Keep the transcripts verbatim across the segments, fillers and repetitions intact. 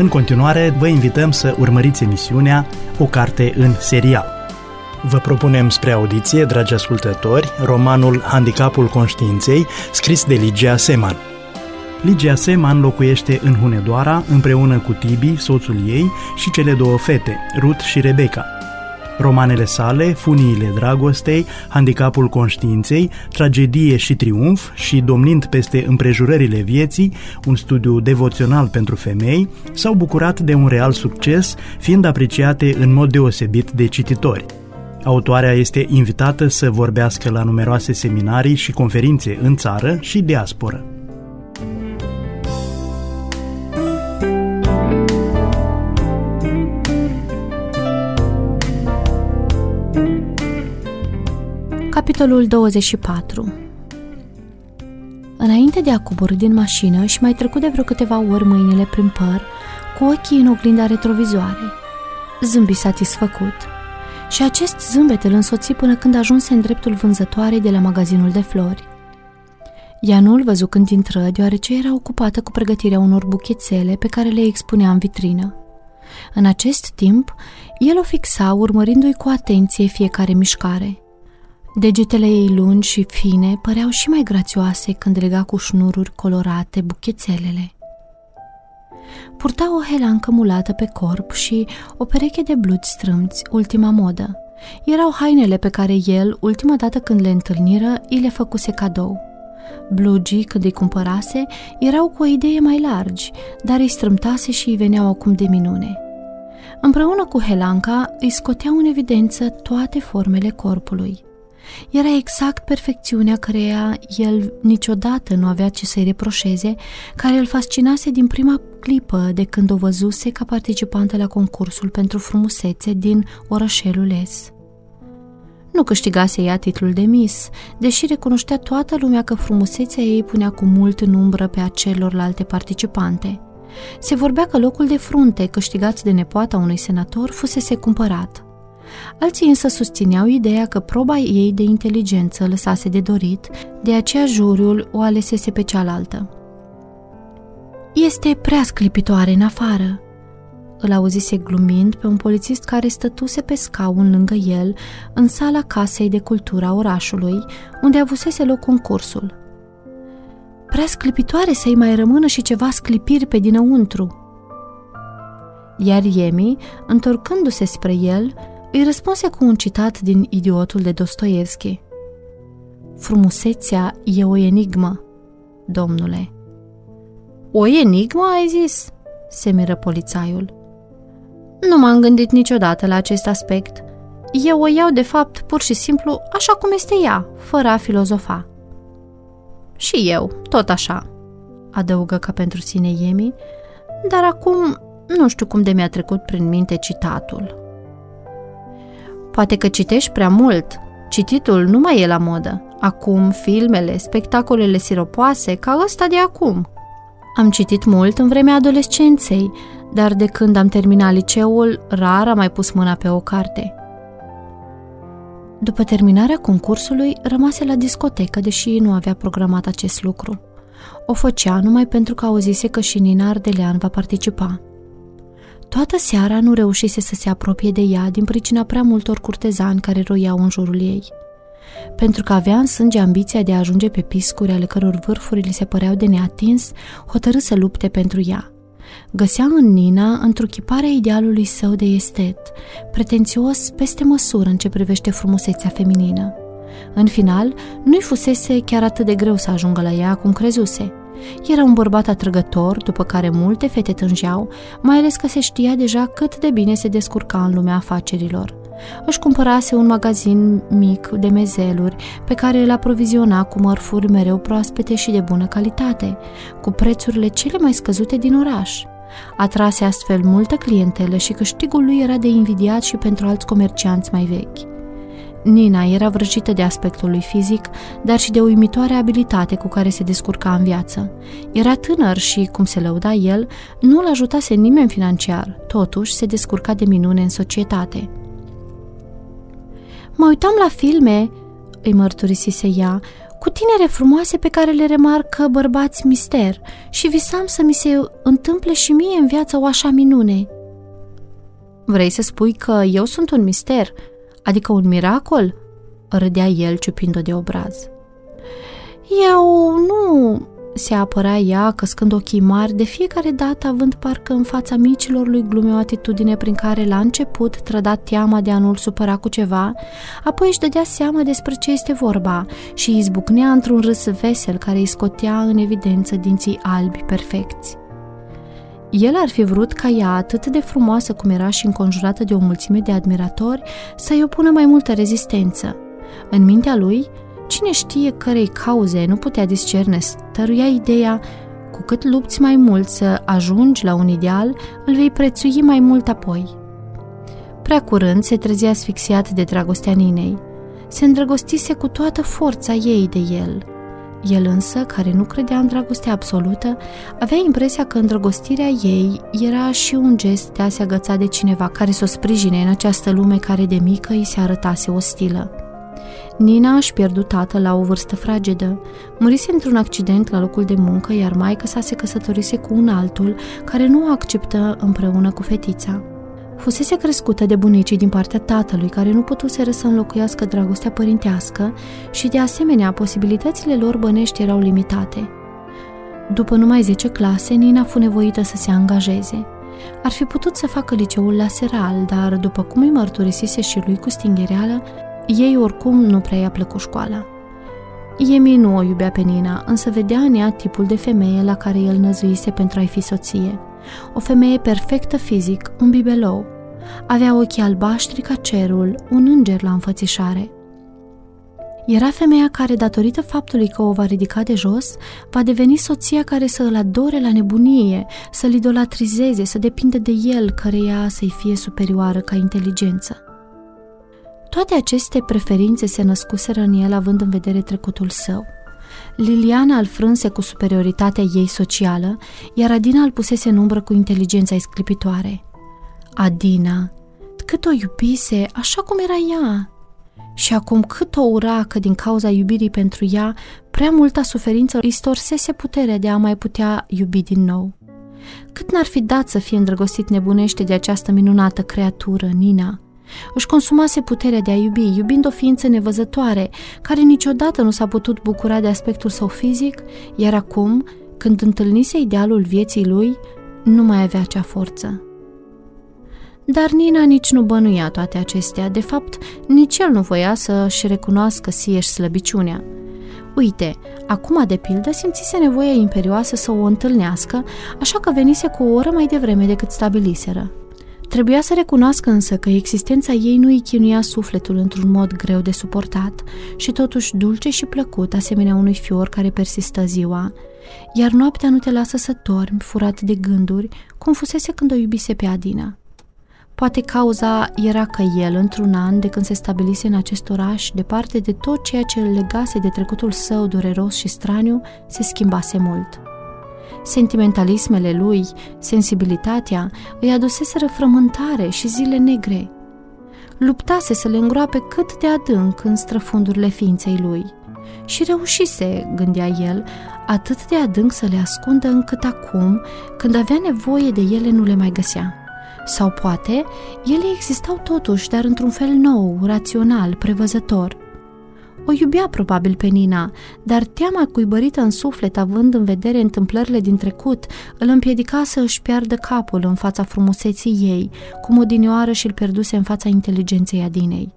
În continuare, vă invităm să urmăriți emisiunea O carte în serial. Vă propunem spre audiție, dragi ascultători, romanul Handicapul conștiinței, scris de Ligia Seman. Ligia Seman locuiește în Hunedoara împreună cu Tibi, soțul ei, și cele două fete, Ruth și Rebecca. Romanele sale, Funiile dragostei, Handicapul conștiinței, Tragedie și triumf și Domnind peste împrejurările vieții, un studiu devoțional pentru femei, s-au bucurat de un real succes, fiind apreciate în mod deosebit de cititori. Autoarea este invitată să vorbească la numeroase seminarii și conferințe în țară și diasporă. Capitolul douăzeci și patru. Înainte de a coborî din mașină, își mai trecut de vreo câteva ori mâinile prin păr, cu ochii în oglinda retrovizoare. Zâmbi satisfăcut. Și acest zâmbet îl însoți până când ajunse în dreptul vânzătoarei de la magazinul de flori. Ea nu-l văzu când intră, deoarece era ocupată cu pregătirea unor buchețele pe care le expunea în vitrină. În acest timp, el o fixa, urmărindu-i cu atenție fiecare mișcare. Degetele ei lungi și fine păreau și mai grațioase când lega cu șnururi colorate buchețelele. Purta o helancă mulată pe corp și o pereche de blugi strâmți, ultima modă. Erau hainele pe care el, ultima dată când le întâlniră, îi le făcuse cadou. Blugii, când îi cumpărase, erau cu o idee mai largi, dar îi strâmtase și îi veneau acum de minune. Împreună cu helanca, îi scoteau în evidență toate formele corpului. Era exact perfecțiunea căreia el niciodată nu avea ce să-i reproșeze, care îl fascinase din prima clipă de când o văzuse ca participantă la concursul pentru frumusețe din orășelul Les. Nu câștigase ea titlul de Miss, deși recunoștea toată lumea că frumusețea ei punea cu mult în umbră pe a celorlalte participante. Se vorbea că locul de frunte, câștigat de nepoata unui senator, fusese cumpărat. Alții însă susțineau ideea că proba ei de inteligență lăsase de dorit, de aceea juriul o alesese pe cealaltă. "Este prea sclipitoare în afară," îl auzise glumind pe un polițist care stătuse pe scaun lângă el, în sala casei de cultură a orașului, unde avusese loc concursul. "Prea sclipitoare să-i mai rămână și ceva sclipiri pe dinăuntru." Iar Yemi, întorcându-se spre el, îi răspunse cu un citat din Idiotul de Dostoievski. "Frumusețea e o enigmă, domnule." "O enigmă, ai zis?" se miră polițaiul. "Nu m-am gândit niciodată la acest aspect. Eu o iau de fapt pur și simplu așa cum este ea, fără a filozofa." "Și eu, tot așa," adăugă ca pentru sine Yemi, "dar acum nu știu cum de mi-a trecut prin minte citatul." "Poate că citești prea mult. Cititul nu mai e la modă. Acum filmele, spectacolele siropoase, ca ăsta de acum." "Am citit mult în vremea adolescenței, dar de când am terminat liceul, rar am mai pus mâna pe o carte." După terminarea concursului, rămase la discotecă, deși nu avea programat acest lucru. O făcea numai pentru că auzise că și Nina Ardelean va participa. Toată seara nu reușise să se apropie de ea din pricina prea multor curtezani care roiau în jurul ei. Pentru că avea în sânge ambiția de a ajunge pe piscuri ale căror vârfuri li se păreau de neatins, hotărâ să lupte pentru ea. Găsea în Nina întruchiparea idealului său de estet, pretențios peste măsură în ce privește frumusețea feminină. În final, nu-i fusese chiar atât de greu să ajungă la ea cum crezuse. Era un bărbat atrăgător, după care multe fete tângeau, mai ales că se știa deja cât de bine se descurca în lumea afacerilor. Își cumpărase un magazin mic de mezeluri pe care îl aproviziona cu mărfuri mereu proaspete și de bună calitate, cu prețurile cele mai scăzute din oraș. Atrase astfel multă clientelă și câștigul lui era de invidiat și pentru alți comercianți mai vechi. Nina era vrăjită de aspectul lui fizic, dar și de uimitoarea abilitate cu care se descurca în viață. Era tânăr și, cum se lăuda el, nu-l ajutase nimeni financiar, totuși se descurca de minune în societate. "Mă uitam la filme," îi mărturisise ea, cu tinere frumoase pe care le remarcă bărbați mister și visam să mi se întâmple și mie în viață o așa minune." "Vrei să spui că eu sunt un mister, adică un miracol?" râdea el ciupind-o de obraz. "Eu nu..." se apăra ea, căscând ochii mari, de fiecare dată având parcă în fața micilor lui glume o atitudine prin care la început trăda teama de a nu-l supăra cu ceva, apoi își dădea seama despre ce este vorba și izbucnea într-un râs vesel care îi scotea în evidență dinții albi perfecți. El ar fi vrut ca ea, atât de frumoasă cum era și înconjurată de o mulțime de admiratori, să-i opună mai multă rezistență. În mintea lui, cine știe cărei cauze nu putea discerne, stăruia ideea: cu cât lupți mai mult să ajungi la un ideal, îl vei prețui mai mult apoi. Prea curând se trezea asfixiat de dragostea Ninei. Se îndrăgostise cu toată forța ei de el. El însă, care nu credea în dragostea absolută, avea impresia că îndrăgostirea ei era și un gest de a se agăța de cineva care să o sprijine în această lume care de mică îi se arătase ostilă. Nina își pierdu tatăl la o vârstă fragedă. Murise într-un accident la locul de muncă, iar maică sa se căsătorise cu un altul care nu o acceptă împreună cu fetița. Fusese crescută de bunicii din partea tatălui, care nu putuseră să înlocuiască dragostea părintească și, de asemenea, posibilitățile lor bănești erau limitate. După numai zece clase, Nina fu nevoită să se angajeze. Ar fi putut să facă liceul la Seral, dar, după cum îi mărturisise și lui cu stinghereală, ei oricum nu prea i-a plăcut școala. Emi nu o iubea pe Nina, însă vedea în ea tipul de femeie la care el năzuise pentru a-i fi soție. O femeie perfectă fizic, un bibelou. Avea ochii albaștri ca cerul, un înger la înfățișare. Era femeia care, datorită faptului că o va ridica de jos, va deveni soția care să îl adore la nebunie, să-l idolatrizeze, să depindă de el, căreia să-i fie superioară ca inteligență. Toate aceste preferințe se născuseră în el având în vedere trecutul său. Liliana îl frânse cu superioritatea ei socială, iar Adina îl pusese în umbră cu inteligența isclipitoare. Adina, cât o iubise, așa cum era ea! Și acum cât o ura că din cauza iubirii pentru ea, prea multă suferință îi storsese puterea de a mai putea iubi din nou. Cât n-ar fi dat să fie îndrăgostit nebunește de această minunată creatură, Nina? Își consumase puterea de a iubi, iubind o ființă nevăzătoare, care niciodată nu s-a putut bucura de aspectul său fizic, iar acum, când întâlnise idealul vieții lui, nu mai avea acea forță. Dar Nina nici nu bănuia toate acestea, de fapt, nici el nu voia să-și recunoască sieși slăbiciunea. Uite, acum de pildă simțise nevoia imperioasă să o întâlnească, așa că venise cu o oră mai devreme decât stabiliseră. Trebuia să recunoască însă că existența ei nu îi chinuia sufletul într-un mod greu de suportat și totuși dulce și plăcut, asemenea unui fior care persistă ziua, iar noaptea nu te lasă să dormi, furat de gânduri, cum fusese când o iubise pe Adina. Poate cauza era că el, într-un an de când se stabilise în acest oraș, departe de tot ceea ce îl legase de trecutul său dureros și straniu, se schimbase mult. Sentimentalismele lui, sensibilitatea, îi aduseseră frământare și zile negre. Luptase să le îngroape cât de adânc în străfundurile ființei lui. Și reușise, gândea el, atât de adânc să le ascundă încât acum, când avea nevoie de ele, nu le mai găsea. Sau poate, ele existau totuși, dar într-un fel nou, rațional, prevăzător. O iubea probabil pe Nina, dar teama cuibărită în suflet, având în vedere întâmplările din trecut, îl împiedica să își piardă capul în fața frumuseții ei, cum odinioară și-l pierduse în fața inteligenței Adinei.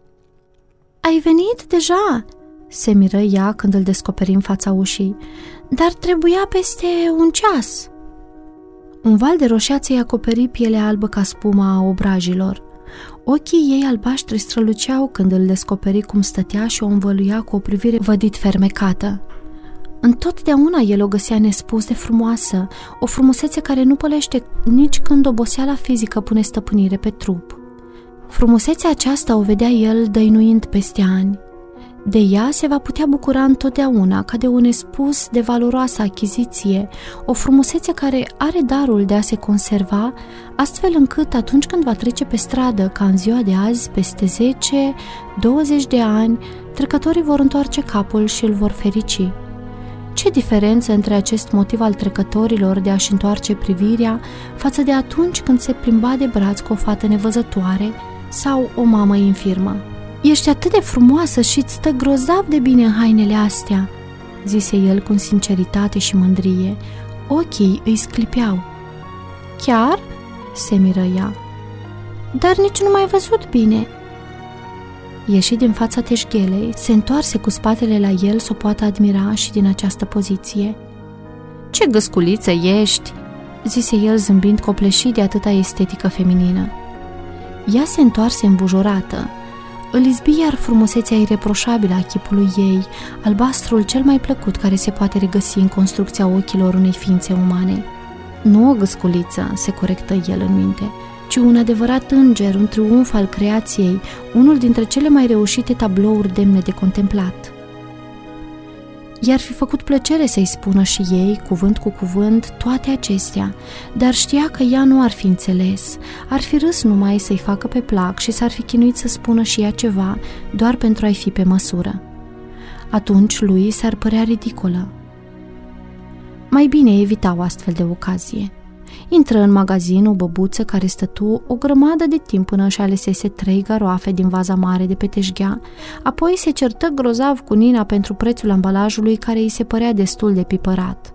"Ai venit deja?" se miră ea când îl descoperi în fața ușii. "Dar trebuia peste un ceas." Un val de roșeață îi acoperi pielea albă ca spuma a obrajilor. Ochii ei albaștri străluceau când îl descoperi cum stătea și o învăluia cu o privire vădit fermecată. Întotdeauna el o găsea nespus de frumoasă, o frumusețe care nu pălește nici când oboseala fizică pune stăpânire pe trup. Frumusețea aceasta o vedea el dăinuind peste ani. De ea se va putea bucura întotdeauna ca de un nespus de valoroasă achiziție, o frumusețe care are darul de a se conserva, astfel încât atunci când va trece pe stradă, ca în ziua de azi, peste zece douăzeci de ani, trecătorii vor întoarce capul și îl vor ferici. Ce diferență între acest motiv al trecătorilor de a-și întoarce privirea față de atunci când se plimba de braț cu o fată nevăzătoare sau o mamă infirmă. Ești atât de frumoasă și îți stă grozav de bine în hainele astea, zise el cu sinceritate și mândrie. Ochii îi sclipeau. Chiar? Se miră ea. Dar nici nu m-ai văzut bine. Ieși din fața teșghelei, se întoarse cu spatele la el să o poată admira și din această poziție. Ce găsculiță ești, zise el zâmbind copleșit de atâta estetică feminină. Ea se întoarse îmbujorată. Îl izbi iar frumusețea ireproșabilă a chipului ei, albastrul cel mai plăcut care se poate regăsi în construcția ochilor unei ființe umane. Nu o găsculiță, se corectă el în minte, ci un adevărat înger, un triumf al creației, unul dintre cele mai reușite tablouri demne de contemplat. I-ar fi făcut plăcere să-i spună și ei, cuvânt cu cuvânt, toate acestea, dar știa că ea nu ar fi înțeles, ar fi râs numai să-i facă pe plac și s-ar fi chinuit să spună și ea ceva, doar pentru a-i fi pe măsură. Atunci lui s-ar părea ridicolă. Mai bine evita o astfel de ocazie. Intră în magazin o băbuță care stătu o grămadă de timp până își alesese trei garoafe din vaza mare de pe teșghea, apoi se certă grozav cu Nina pentru prețul ambalajului care îi se părea destul de pipărat.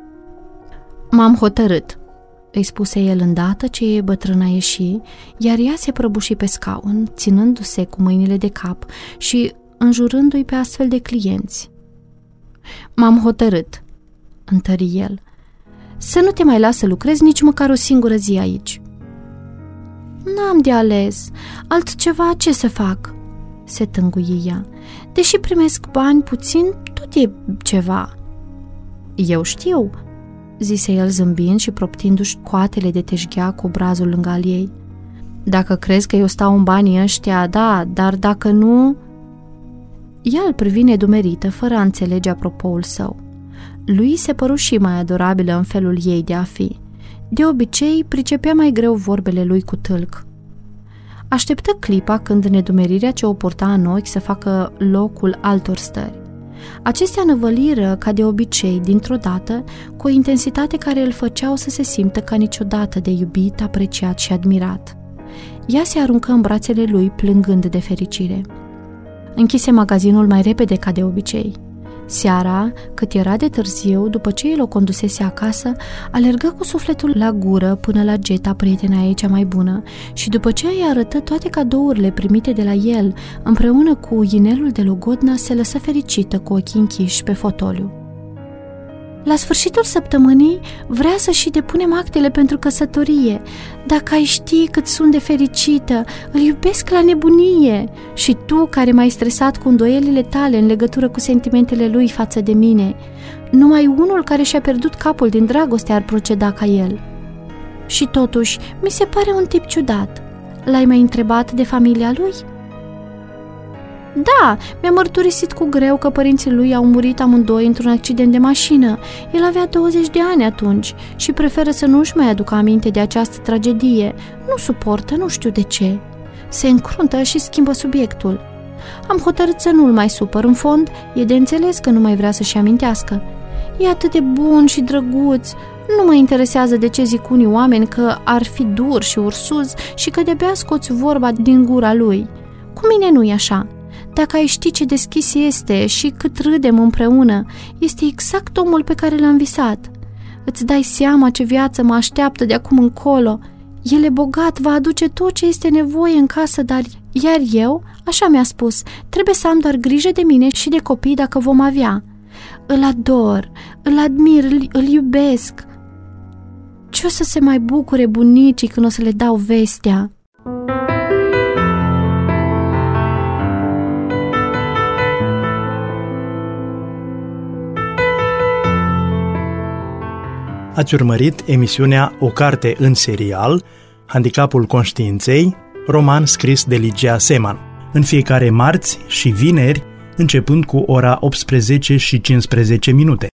M-am hotărât, îi spuse el îndată ce bătrâna ieși, iar ea se prăbuși pe scaun, ținându-se cu mâinile de cap și înjurându-i pe astfel de clienți. M-am hotărât, întări el, să nu te mai las să lucrezi nici măcar o singură zi aici. N-am de ales, altceva ce să fac, se tânguie ea. Deși primesc bani puțin, tot e ceva. Eu știu, zise el zâmbind și proptindu-și coatele de teșghea cu obrazul lângă al ei. Dacă crezi că eu stau în banii ăștia, da, dar dacă nu... Ea îl privi nedumerită, fără a înțelege apropoul său. Lui se păru și mai adorabilă în felul ei de a fi. De obicei, pricepea mai greu vorbele lui cu tâlc. Așteptă clipa când nedumerirea ce o purta în ochi să facă locul altor stări. Acestea năvăliră, ca de obicei, dintr-o dată, cu o intensitate care îl făceau să se simtă ca niciodată de iubit, apreciat și admirat. Ea se aruncă în brațele lui, plângând de fericire. Închise magazinul mai repede ca de obicei. Seara, cât era de târziu, după ce el o condusese acasă, alergă cu sufletul la gură până la Geta, prietena ei cea mai bună, și după ce îi arătă toate cadourile primite de la el, împreună cu inelul de logodnă, se lăsă fericită cu ochii închiși pe fotoliu. La sfârșitul săptămânii vrea să și depunem actele pentru căsătorie. Dacă ai ști cât sunt de fericită, îl iubesc la nebunie. Și tu, care m-ai stresat cu îndoielile tale în legătură cu sentimentele lui față de mine, numai unul care și-a pierdut capul din dragoste ar proceda ca el. Și totuși, mi se pare un tip ciudat. L-ai mai întrebat de familia lui? Da, mi-a mărturisit cu greu că părinții lui au murit amândoi într-un accident de mașină. El avea douăzeci de ani atunci și preferă să nu-și mai aducă aminte de această tragedie. Nu suportă, nu știu de ce. Se încruntă și schimbă subiectul. Am hotărât să nu-l mai supăr. În fond, e de înțeles că nu mai vrea să-și amintească. E atât de bun și drăguț. Nu mă interesează de ce zic unii oameni că ar fi dur și ursuz și că de-abia scoți vorba din gura lui. Cu mine nu e așa. Dacă ai ști ce deschis este și cât râdem împreună, este exact omul pe care l-am visat. Îți dai seama ce viață mă așteaptă de acum încolo. El e bogat, va aduce tot ce este nevoie în casă, dar iar eu, așa mi-a spus, trebuie să am doar grijă de mine și de copii dacă vom avea. Îl ador, îl admir, îl, îl iubesc. Ce o să se mai bucure bunicii când o să le dau vestea? Ați urmărit emisiunea O carte în serial, Handicapul conștiinței, roman scris de Ligia Seman. În fiecare marți și vineri începând cu ora optsprezece și cincisprezece minute.